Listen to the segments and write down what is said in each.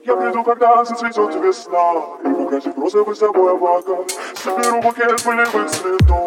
Я приду, когда зацветет весна, и укатит розовый с собой облака. Соберу букет полевых цветов.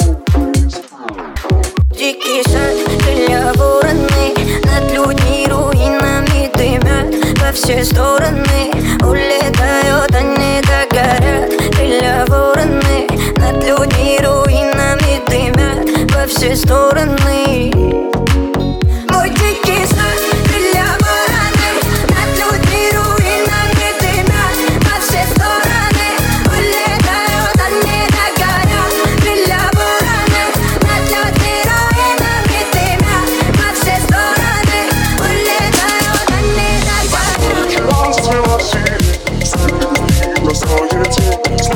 Дикий сад, крылья вороны, над людьми руинами дымят во все стороны. Улетают, они догорят. Крылья вороны, над людьми руинами дымят во все стороны. Мой дикий сад, крылья вороны, над людьми руинами дымят во все стороны. Улетают, они догорят. Крылья вороны, над людьми руинами дымят во все стороны. Улетают, они догорят. Вчера зацвела сирень, среди бросает тень.